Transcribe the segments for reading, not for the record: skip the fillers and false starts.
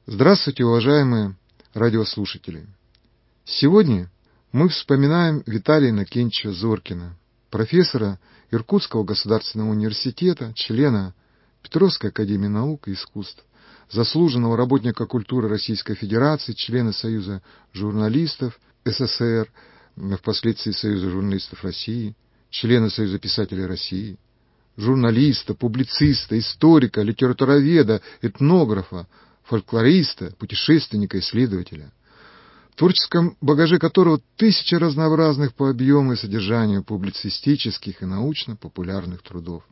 Здравствуйте, уважаемые радиослушатели! Сегодня мы вспоминаем Виталия Иннокентьевича Зоркина, профессора Иркутского государственного университета, члена Петровской академии наук и искусств, заслуженного работника культуры Российской Федерации, члена Союза журналистов СССР, впоследствии Союза журналистов России, члена Союза писателей России, журналиста, публициста, историка, литературоведа, этнографа, фольклориста, путешественника, исследователя, в творческом багаже которого тысячи разнообразных по объему и содержанию публицистических и научно-популярных трудов.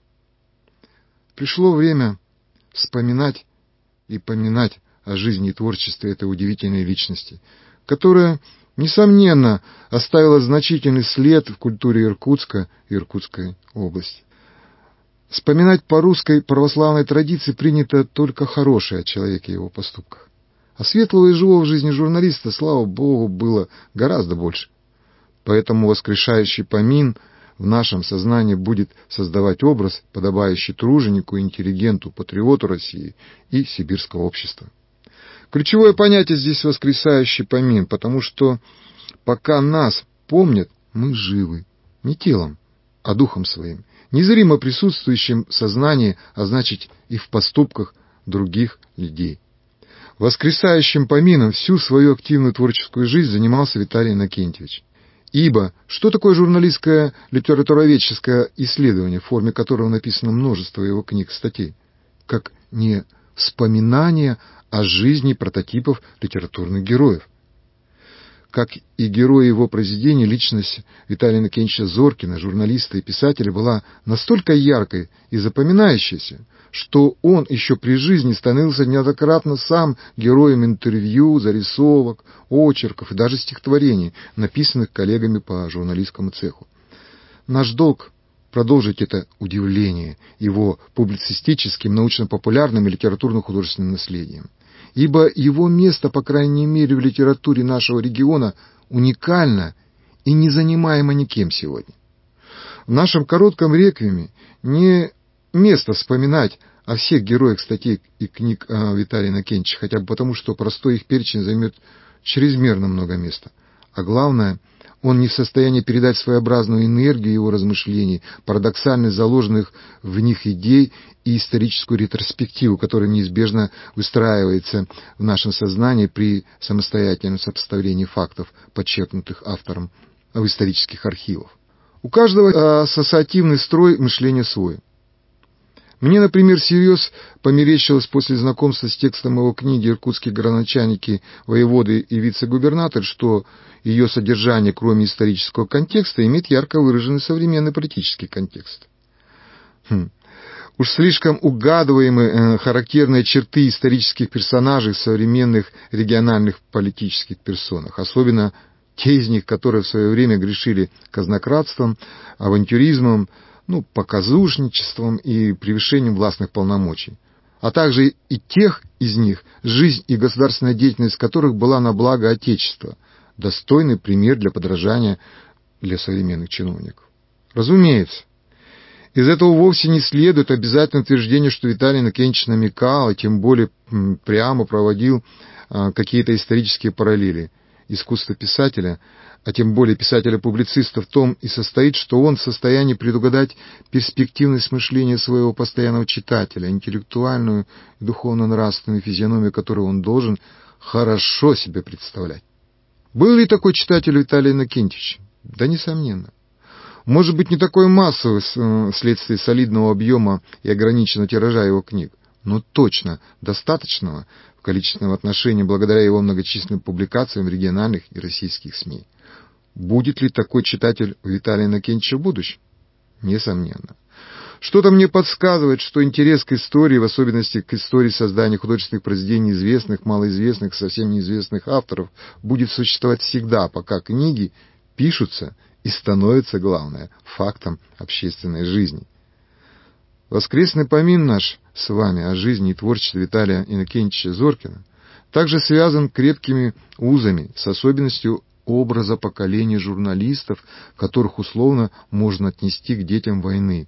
Пришло время вспоминать и поминать о жизни и творчестве этой удивительной личности, которая, несомненно, оставила значительный след в культуре Иркутска и Иркутской области. Вспоминать по русской православной традиции принято только хорошее о человеке и его поступках. А светлого и живого в жизни журналиста, слава Богу, было гораздо больше. Поэтому воскрешающий помин в нашем сознании будет создавать образ, подобающий труженику, интеллигенту, патриоту России и сибирского общества. Ключевое понятие здесь воскресающий помин, потому что пока нас помнят, мы живы, не телом, а духом своим, незримо присутствующим в сознании, а значит и в поступках других людей. Воскресающим помином всю свою активную творческую жизнь занимался Виталий Иннокентьевич. Ибо что такое журналистское литературоведческое исследование, в форме которого написано множество его книг и статей, как не вспоминание о жизни прототипов литературных героев? Как и герой его произведений, личность Виталия Иннокентьевича Зоркина, журналиста и писателя, была настолько яркой и запоминающейся, что он еще при жизни становился неоднократно сам героем интервью, зарисовок, очерков и даже стихотворений, написанных коллегами по журналистскому цеху. Наш долг — продолжить это удивление его публицистическим, научно-популярным и литературно-художественным наследием. Ибо его место, по крайней мере, в литературе нашего региона уникально и не занимаемо никем сегодня. В нашем коротком реквиеме не место вспоминать о всех героях статей и книг Виталия Иннокентьевича, хотя бы потому, что простой их перечень займет чрезмерно много места. А главное, он не в состоянии передать своеобразную энергию его размышлений, парадоксальность заложенных в них идей и историческую ретроспективу, которая неизбежно выстраивается в нашем сознании при самостоятельном сопоставлении фактов, подчеркнутых автором в исторических архивах. У каждого ассоциативный строй мышления свой. Мне, например, всерьез померещилось после знакомства с текстом его книги «Иркутские градоначальники, воеводы и вице-губернаторы», что ее содержание, кроме исторического контекста, имеет ярко выраженный современный политический контекст. Уж слишком угадываемы характерные черты исторических персонажей в современных региональных политических персонах, особенно те из них, которые в свое время грешили казнократством, авантюризмом, показушничеством и превышением властных полномочий, а также и тех из них, жизнь и государственная деятельность которых была на благо Отечества, достойный пример для подражания для современных чиновников. Разумеется, из этого вовсе не следует обязательное утверждение, что Виталий Иннокентьевич намекал, а тем более прямо проводил какие-то исторические параллели. Искусство писателя, а тем более писателя-публициста, в том и состоит, что он в состоянии предугадать перспективность мышления своего постоянного читателя, интеллектуальную и духовно-нравственную физиономию, которую он должен хорошо себе представлять. Был ли такой читатель Виталий Иннокентьевич? Да, несомненно. Может быть, не такой массовый вследствие солидного объема и ограниченного тиража его книг, но точно достаточного в количественном отношении благодаря его многочисленным публикациям в региональных и российских СМИ. Будет ли такой читатель у Виталия Иннокентьевича в будущем? Несомненно. Что-то мне подсказывает, что интерес к истории, в особенности к истории создания художественных произведений известных, малоизвестных, совсем неизвестных авторов, будет существовать всегда, пока книги пишутся и становятся, главное, фактом общественной жизни. Воскресный помин наш с вами о жизни и творчестве Виталия Иннокентьевича Зоркина также связан крепкими узами с особенностью образа поколения журналистов, которых условно можно отнести к детям войны.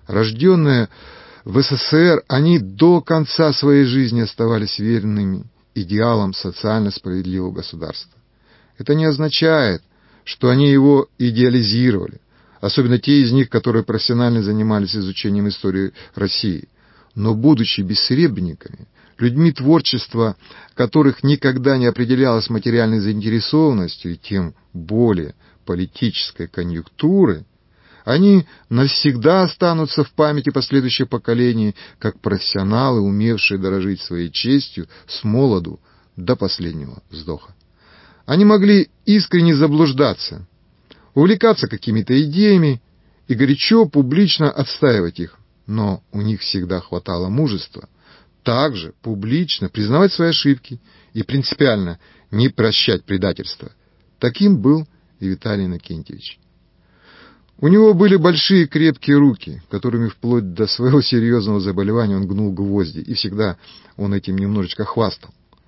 Рожденные в СССР, они до конца своей жизни оставались верными идеалом социально справедливого государства. Это не означает, что они его идеализировали, особенно те из них, которые профессионально занимались изучением истории России. Но, будучи бессребренниками, людьми творчества, которых никогда не определялось материальной заинтересованностью и тем более политической конъюнктуры, они навсегда останутся в памяти последующих поколений как профессионалы, умевшие дорожить своей честью с молоду до последнего вздоха. Они могли искренне заблуждаться, увлекаться какими-то идеями и горячо публично отстаивать их, но у них всегда хватало мужества также публично признавать свои ошибки и принципиально не прощать предательства. Таким был и Виталий Иннокентьевич. У него были большие крепкие руки, которыми вплоть до своего серьезного заболевания он гнул гвозди, и всегда он этим немножечко хвастал.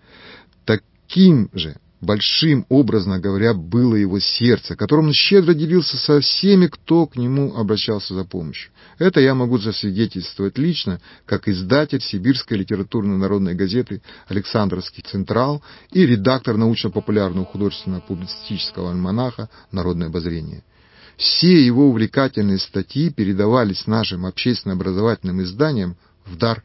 Таким же большим, образно говоря, было его сердце, которым он щедро делился со всеми, кто к нему обращался за помощью. Это я могу засвидетельствовать лично, как издатель Сибирской литературно-народной газеты «Александровский Централ» и редактор научно-популярного художественно-публицистического альманаха «Народное обозрение». Все его увлекательные статьи передавались нашим общественно-образовательным изданиям в дар.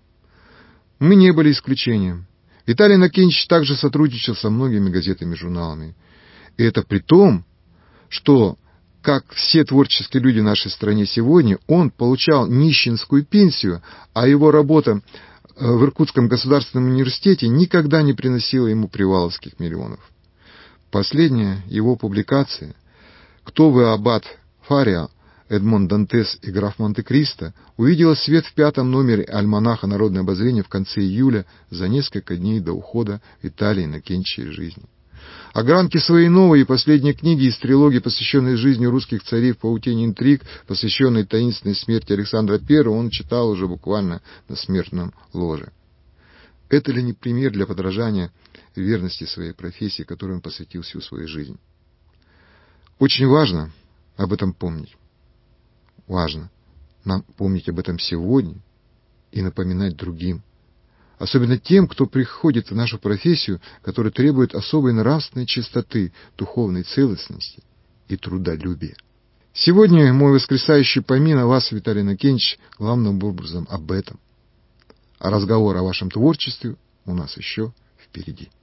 Мы не были исключением. Виталий Иннокентьевич также сотрудничал со многими газетами и журналами. И это при том, что, как все творческие люди в нашей стране сегодня, он получал нищенскую пенсию, а его работа в Иркутском государственном университете никогда не приносила ему приваловских миллионов. Последняя его публикация «Кто вы, аббат Фариа, Эдмон Дантес и граф Монте-Кристо» увидела свет в 5-м номере альманаха «Народное обозрение» в конце июля, за несколько дней до ухода Виталия Иннокентьевича из жизни. Огранки своей новой и последней книги из трилогии, посвященной жизни русских царей в паутине интриг, посвященной таинственной смерти Александра I, он читал уже буквально на смертном ложе. Это ли не пример для подражания верности своей профессии, которой он посвятил всю свою жизнь? Очень важно об этом помнить. Важно нам помнить об этом сегодня и напоминать другим. Особенно тем, кто приходит в нашу профессию, которая требует особой нравственной чистоты, духовной целостности и трудолюбия. Сегодня мой воскресающий помин о вас, Виталий Иннокентьевич, главным образом об этом. А разговор о вашем творчестве у нас еще впереди.